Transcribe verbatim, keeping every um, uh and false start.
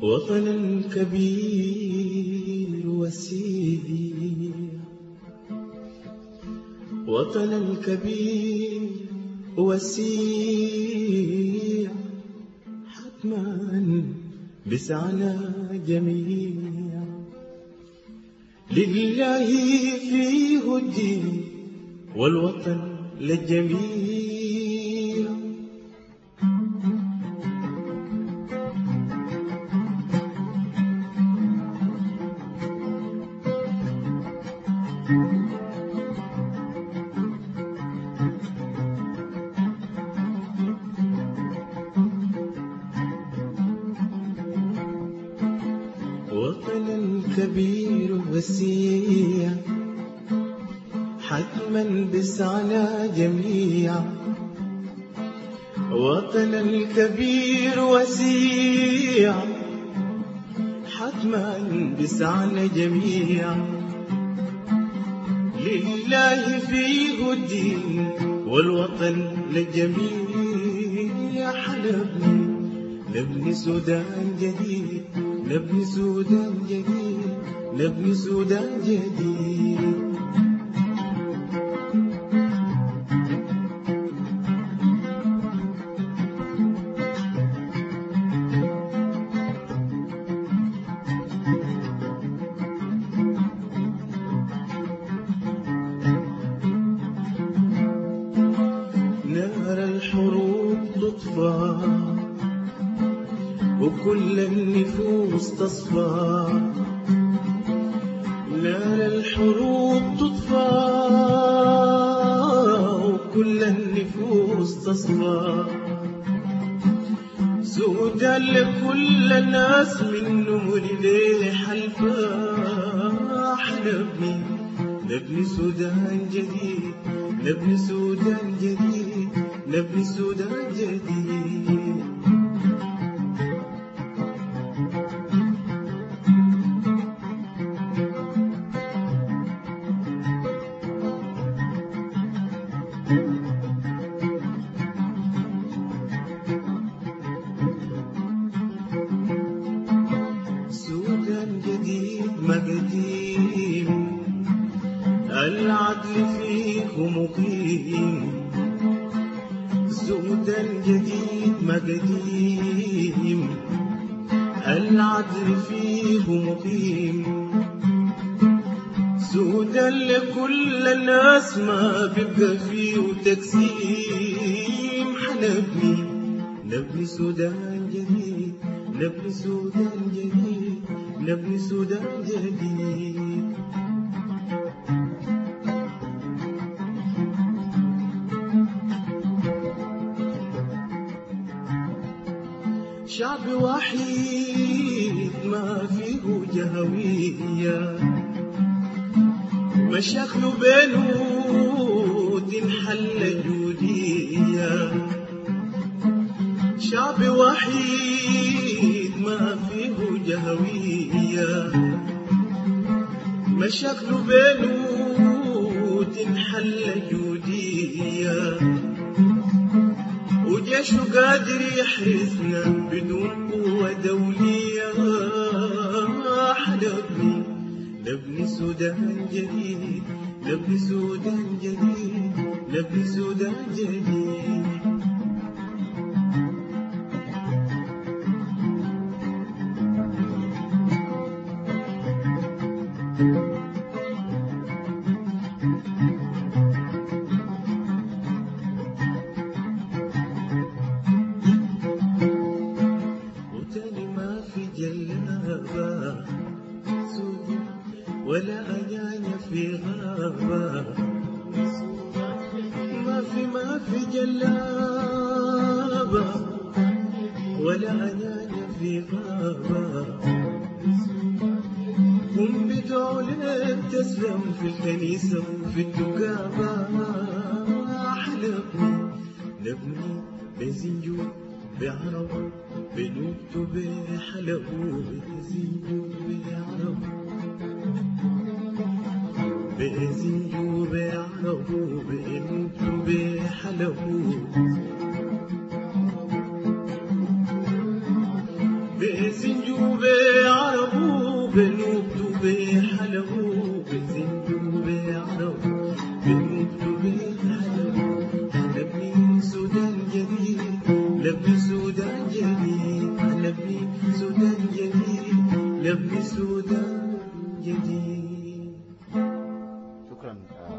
وطن الكبير وسيع، وطن الكبير وسيع، حتما بسعنا جميع، لله فيه الدين والوطن للجميع. وطن الكبير وسيع، حتما بسعنا جميع، وطن الكبير وسيع، حتما بسعنا جميع، لله فيه الدين والوطن للجميع. حلبني نبني سودان جديد، نبني سودان جديد، نبني سودان جديد. نار الحروب تطفى وكل النفوس تصفى، نار الحروب تطفى وكل النفوس تصفى، سودان لكل الناس من نور ليل حلفا. حلبني نبني سودان جديد، نبني سودان جديد، نبني سودان جديد. سودان جديد ما قديم، العدل فيه مقيم، سودان جديد ما قديم، العدل فيه مقيم، سودان لكل الناس ما بيبقى فيه تقسيم. حنبني نبني سودان جديد، نبني سودان جديد، نبني سودان جديد. شعب وحيد ما فيه جهوية، مشاكله بينه تنحل جودية. شعب وحيد ما فيه جهوية، مشاكله بينه تنحل جودية، وجيشه قادر يحرسنا بدون قوة دولية. حلبني نبني سودان جديد، نبني سودان جديد، نبني سودان جديد. وتاني ما في جلابة ولا أنانية في غابة، ما في ما في جلابة ولا أنانية في غابة. هم بدعوا لك تسلم في الكنيسة وفي الدكابة. حلبني نبني بزنجو بعرب بنكتب بحلب، بزنجو بعرب بزنجو بعرب بنكتب بحلب، بزنجو بزنجو بعربو بنوبتو بحلبو بزنجو بعربو بنوبتو بحلبو حلبني سودان جديد لبني سودان جديد حلبني سودان جديد لبني سودان جديد. شكرا